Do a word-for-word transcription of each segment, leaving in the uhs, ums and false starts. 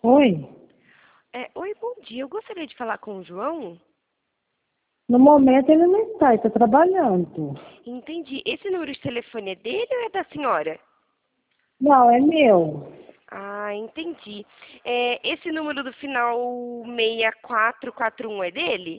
Oi, É, oi, bom dia. Eu gostaria de falar com o João. no momento ele não está, ele está trabalhando. Entendi. Esse número de telefone é dele ou é da senhora? Não, é meu. Ah, entendi. É, esse número do final seis quatro quatro um é dele?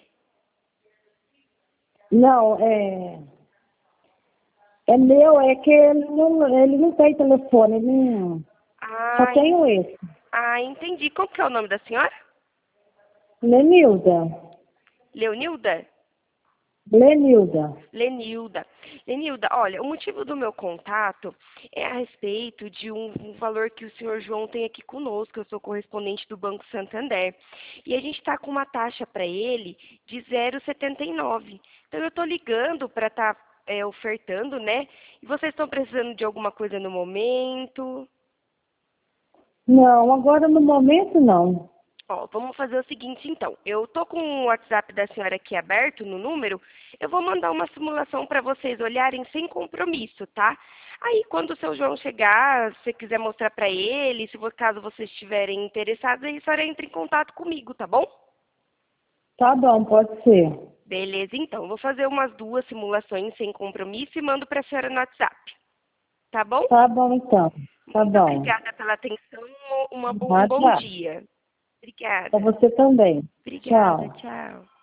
Não, é, é meu, é que ele não, ele não tem telefone, ele não, só Ah, en- tenho esse. ah, entendi. Como que é o nome da senhora? Lenilda, Leonilda? Lenilda. Lenilda. Lenilda, olha, o motivo do meu contato é a respeito de um, um valor que o senhor João tem aqui conosco. Eu sou correspondente do Banco Santander. E a gente está com uma taxa para ele de zero vírgula setenta e nove. Então eu estou ligando para estar ofertando, né? E vocês estão precisando de alguma coisa no momento? Não, agora no momento não. Ó, vamos fazer o seguinte então. Eu tô com o WhatsApp da senhora aqui aberto no número. Eu vou mandar uma simulação para vocês olharem sem compromisso, tá? Aí quando o seu João chegar, se você quiser mostrar para ele, se for caso vocês estiverem interessados, aí a senhora entra em contato comigo, tá bom? Tá bom, pode ser. Beleza, então. Eu vou fazer umas duas simulações sem compromisso e mando para a senhora no WhatsApp, tá bom? Tá bom então, tá Muito bom. obrigada pela atenção. Uma, bo- um bom Nada. dia. Pra Obrigada. você também. Obrigada, Tchau. tchau.